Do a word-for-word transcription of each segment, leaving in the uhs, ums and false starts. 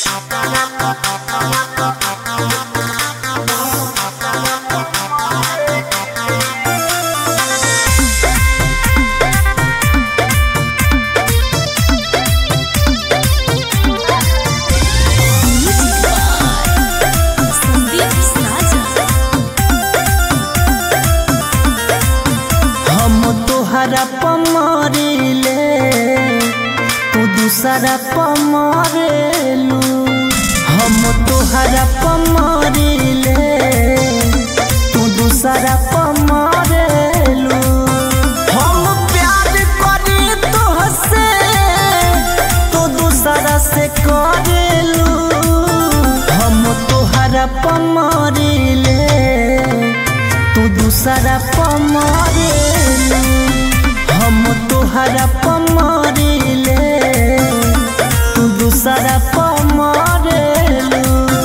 तोहरा पमरिले तू दूसरा पमरेलू। हम तोहरा पमरिले तू दूसरा पमरेलू। हम प्यार करी तोहसे तू दूसरा से करेलू। हम तोहरा पमरिले तू दूसरा पमरेलू। हम तोहरा पमरिले तू दूसरा पमरेलू।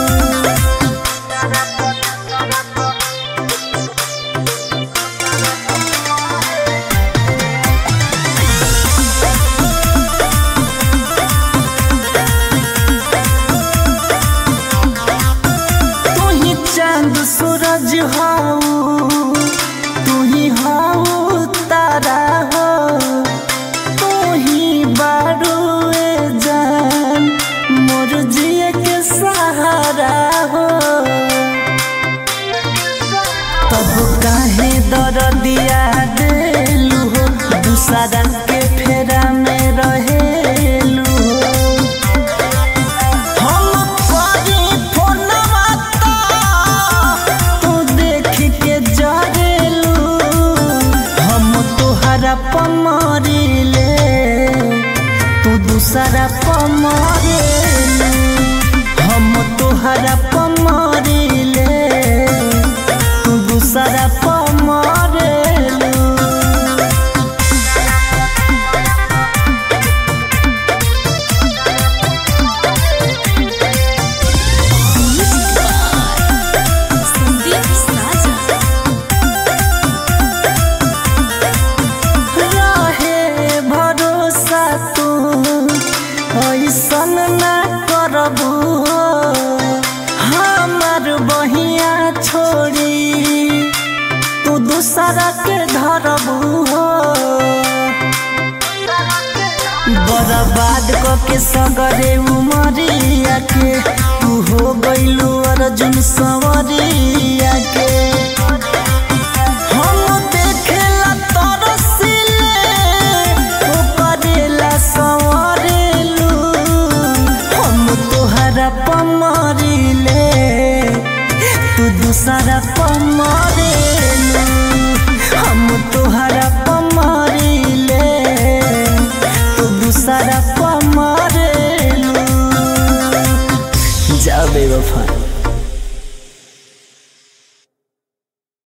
तू ही चांद सूरज हाऊ, तू ही हाऊ तारा हो, तू ही बारूए जान मोर जिए के सहारा हो। तब काहे दर्दिया देलू हो, दूसरा के फेरा में रहेलू हो। हम करी फोनवा तू देख के जरेलू। हम तोहरा पमरिले तू दूसरा पमरेलू। हम तोहरा पमरिले तू दूसरा पमरेलू। ऐसन ना करबू हो हमार बहिया छोड़ी तू दूसरा के धरबू हो। बर्बाद करके सगरे उमरिया के तू हो गइलू अर्जुन संवरिया के। हम देखेला तरसिले ओ करेला संवरेलू। हम तोहरा पमरिले तू दूसरा पमरेलू। हम तोहरा पमरिले तू दूसरा पमरेलू। जा बेवफा।